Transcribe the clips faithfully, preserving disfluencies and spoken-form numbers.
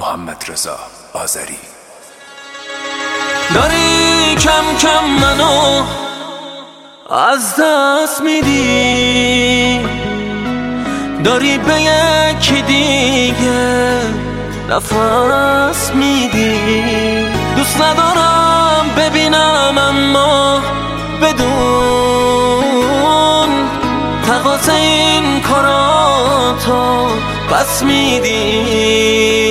محمدرضا آذری. داری کم کم منو از دست میدی، داری به یکی دیگه نفس میدی. دوست ندارم ببینم اما بدون تقاضا این کاراتو پس میدی.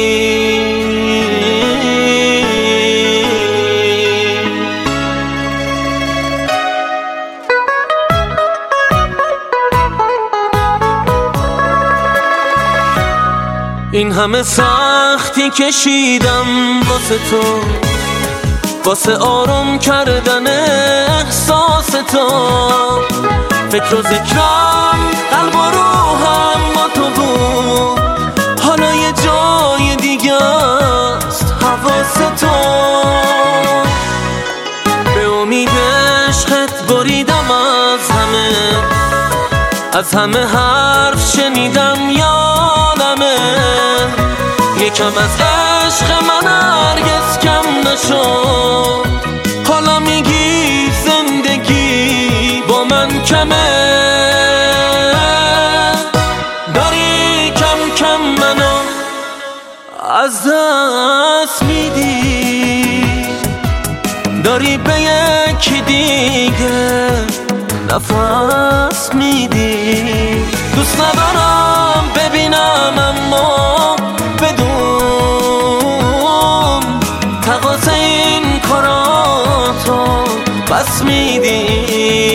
این همه سختی کشیدم واسه تو، واسه آروم کردن احساس تو. فکر و ذکرم قلب و روحم با تو بود، حالا یه جای دیگه است حواس تو. به امید عشقت بریدم از همه، از همه حرف شنیدم یادمه. یکم از عشق من هرگز کم نشد، حالا میگی زندگی با من کمه. داری کم کم منو از دست میدی، داری به یکی دیگه نفس میدی. دوست ندارم ببینم اما بدون تقاضا این کاراتو بس میدی.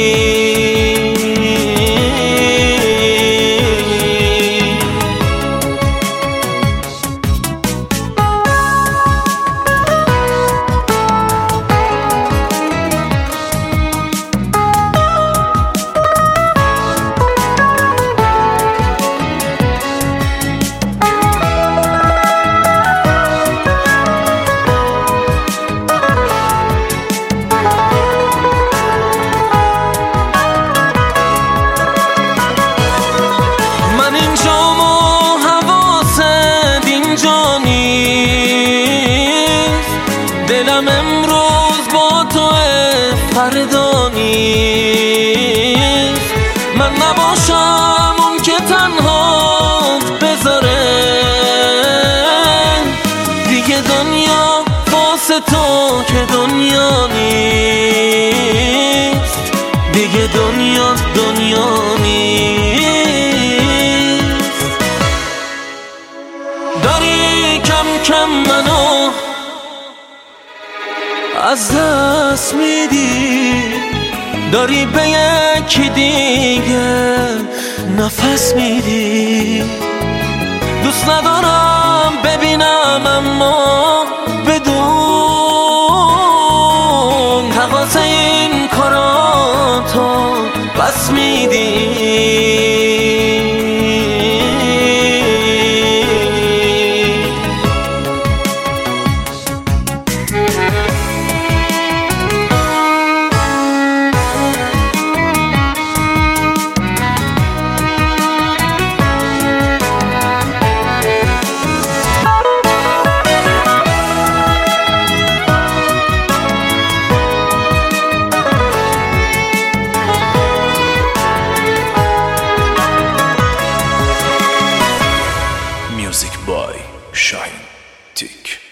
دلم امروز با تو فردا نیست، من نباشم اون که تنهات بذاره. دیگه دنیا واسه تو که دنیا نیست، دیگه دنیا دنیا نیست. داری کم کم منو از دست میدی، داری به یکی دیگه نفس میدی. دوست ندارم ببینم اما بدون تقاضا این کاراتو بس میدی. Music by Shine Tick.